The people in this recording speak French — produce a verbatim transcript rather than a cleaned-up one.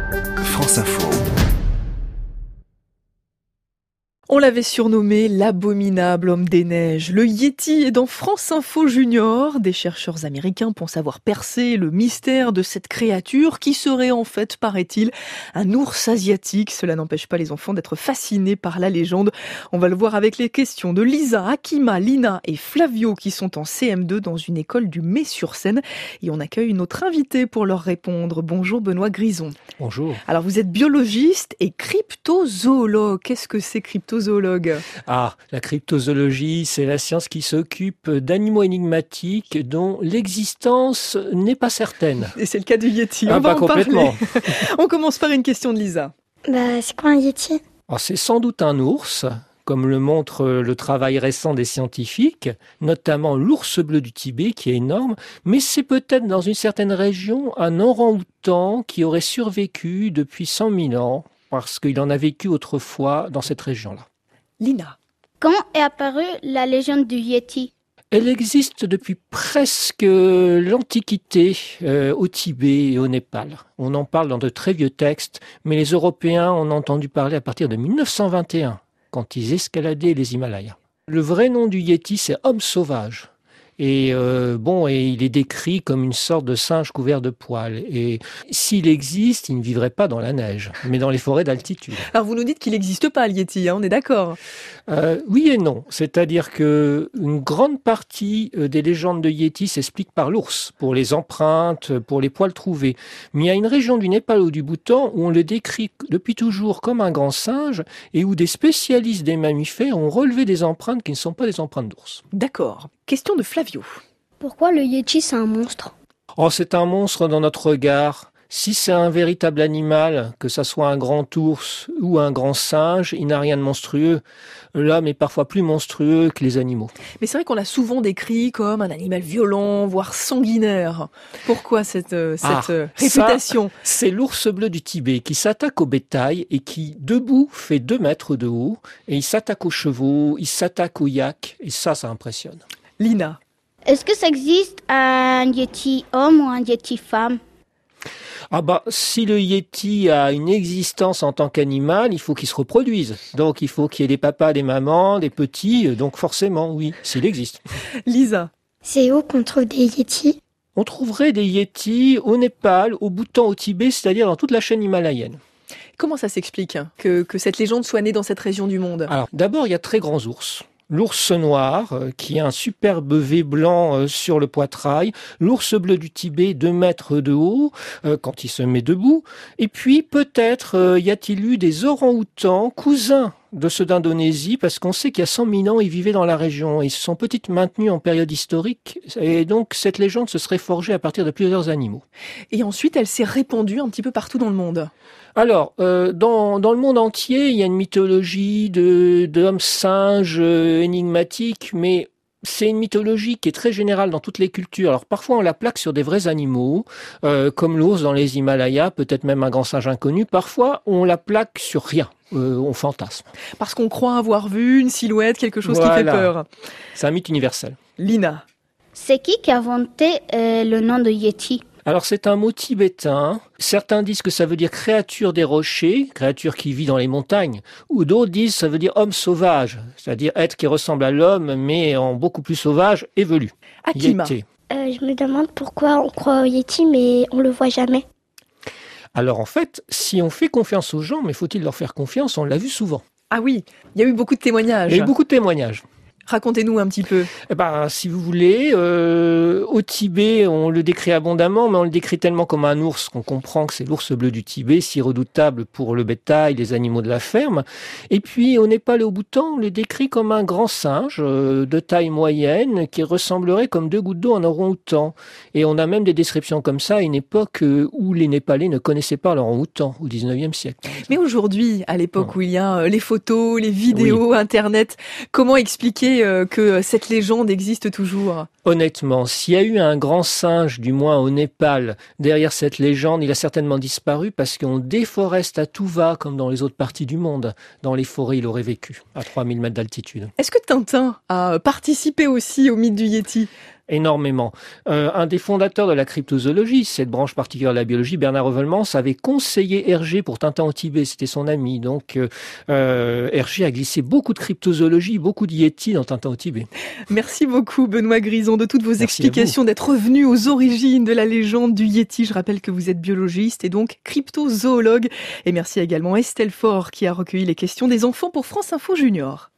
France Info. On l'avait surnommé l'abominable homme des neiges. Le Yéti est dans France Info Junior. Des chercheurs américains pensent avoir percé le mystère de cette créature qui serait en fait, paraît-il, un ours asiatique. Cela n'empêche pas les enfants d'être fascinés par la légende. On va le voir avec les questions de Lisa, Akima, Lina et Flavio qui sont en C M deux dans une école du Mets-sur-Seine. Et on accueille notre invité pour leur répondre. Bonjour Benoît Grison. Bonjour. Alors vous êtes biologiste et cryptozoologue. Qu'est-ce que c'est cryptozoologue ? Ah, la cryptozoologie, c'est la science qui s'occupe d'animaux énigmatiques dont l'existence n'est pas certaine. Et c'est le cas du Yéti. Ah, On va pas en complètement. parler. On commence par une question de Lisa. Bah, c'est quoi un Yéti ? Alors, c'est sans doute un ours, comme le montre le travail récent des scientifiques, notamment l'ours bleu du Tibet, qui est énorme, mais c'est peut-être dans une certaine région un orang-outan qui aurait survécu depuis cent mille ans, parce qu'il en a vécu autrefois dans cette région-là. Lina. Quand est apparue la légende du Yéti ? Elle existe depuis presque l'Antiquité euh, au Tibet et au Népal. On en parle dans de très vieux textes, mais les Européens en ont entendu parler à partir de mille neuf cent vingt et un, quand ils escaladaient les Himalayas. Le vrai nom du Yéti, c'est homme sauvage. Et euh, bon, et il est décrit comme une sorte de singe couvert de poils. Et s'il existe, il ne vivrait pas dans la neige, mais dans les forêts d'altitude. Alors vous nous dites qu'il n'existe pas le Yéti, hein, on est d'accord ? euh, Oui et non. C'est-à-dire que une grande partie des légendes de Yéti s'explique par l'ours, pour les empreintes, pour les poils trouvés. Mais il y a une région du Népal ou du Bhoutan où on le décrit depuis toujours comme un grand singe et où des spécialistes des mammifères ont relevé des empreintes qui ne sont pas des empreintes d'ours. D'accord. Question de Flavio. Pourquoi le Yéti, c'est un monstre ? Oh, c'est un monstre dans notre regard. Si c'est un véritable animal, que ça soit un grand ours ou un grand singe, il n'a rien de monstrueux. L'homme est parfois plus monstrueux que les animaux. Mais c'est vrai qu'on l'a souvent décrit comme un animal violent, voire sanguinaire. Pourquoi cette, euh, cette Ah, euh, réputation ? Ça, c'est l'ours bleu du Tibet qui s'attaque au bétail et qui, debout, fait deux mètres de haut. Et il s'attaque aux chevaux, il s'attaque aux yaks. Et ça, ça impressionne. Lina. Est-ce que ça existe un Yéti homme ou un Yéti femme ? Ah bah, si le Yéti a une existence en tant qu'animal, il faut qu'il se reproduise. Donc, il faut qu'il y ait des papas, des mamans, des petits. Donc, forcément, oui, s'il existe. Lisa. C'est où qu'on trouve des Yétis ? On trouverait des Yétis au Népal, au Bhoutan, au Tibet, c'est-à-dire dans toute la chaîne himalayenne. Comment ça s'explique que, que cette légende soit née dans cette région du monde ? Alors, d'abord, il y a très grands ours. L'ours noir, euh, qui a un superbe V blanc euh, sur le poitrail. L'ours bleu du Tibet, deux mètres de haut, euh, quand il se met debout. Et puis, peut-être, euh, y a-t-il eu des orang-outans, cousins de ceux d'Indonésie, parce qu'on sait qu'il y a cent mille ans, ils vivaient dans la région. Ils se sont peut-être maintenus en période historique. Et donc, cette légende se serait forgée à partir de plusieurs animaux. Et ensuite, elle s'est répandue un petit peu partout dans le monde. Alors, euh, dans, dans le monde entier, il y a une mythologie de, d'hommes singes euh, énigmatiques, mais c'est une mythologie qui est très générale dans toutes les cultures. Alors parfois on la plaque sur des vrais animaux, euh, comme l'ours dans les Himalayas, peut-être même un grand singe inconnu. Parfois on la plaque sur rien, euh, on fantasme. Parce qu'on croit avoir vu une silhouette, quelque chose Voilà. qui fait peur. C'est un mythe universel. Lina. C'est qui qui a inventé euh, le nom de Yéti ? Alors c'est un mot tibétain. Certains disent que ça veut dire créature des rochers, créature qui vit dans les montagnes, ou d'autres disent que ça veut dire homme sauvage, c'est-à-dire être qui ressemble à l'homme mais en beaucoup plus sauvage et velu. Akima. Yéti. euh, Je me demande pourquoi on croit au Yéti, mais on le voit jamais. Alors en fait, si on fait confiance aux gens, mais faut-il leur faire confiance, on l'a vu souvent. Ah oui, il y a eu beaucoup de témoignages. Il y a eu beaucoup de témoignages. Racontez-nous un petit peu. Eh ben, si vous voulez, euh, au Tibet, on le décrit abondamment, mais on le décrit tellement comme un ours qu'on comprend que c'est l'ours bleu du Tibet, si redoutable pour le bétail, les animaux de la ferme. Et puis, au Népal et au Bhoutan, on le décrit comme un grand singe euh, de taille moyenne qui ressemblerait comme deux gouttes d'eau en orang-outan. Et on a même des descriptions comme ça à une époque euh, où les Népalais ne connaissaient pas l'orang-outan, au dix-neuvième siècle. Mais aujourd'hui, à l'époque Oh. où il y a euh, les photos, les vidéos, Oui. Internet, comment expliquer euh, que cette légende existe toujours ? Honnêtement, s'il y a eu un grand singe, du moins au Népal, derrière cette légende, il a certainement disparu parce qu'on déforeste à tout va, comme dans les autres parties du monde. Dans les forêts, il aurait vécu, à trois mille mètres d'altitude. Est-ce que Tintin a participé aussi au mythe du Yéti ? Énormément. Euh, un des fondateurs de la cryptozoologie, cette branche particulière de la biologie, Bernard Revelmans, avait conseillé Hergé pour Tintin au Tibet. C'était son ami. Donc, euh, Hergé a glissé beaucoup de cryptozoologie, beaucoup de yétis dans Tintin au Tibet. Merci beaucoup, Benoît Grison, de toutes vos Merci explications, d'être revenu aux origines de la légende du yéti. Je rappelle que vous êtes biologiste et donc cryptozoologue. Et merci également à Estelle Faure qui a recueilli les questions des enfants pour France Info Junior.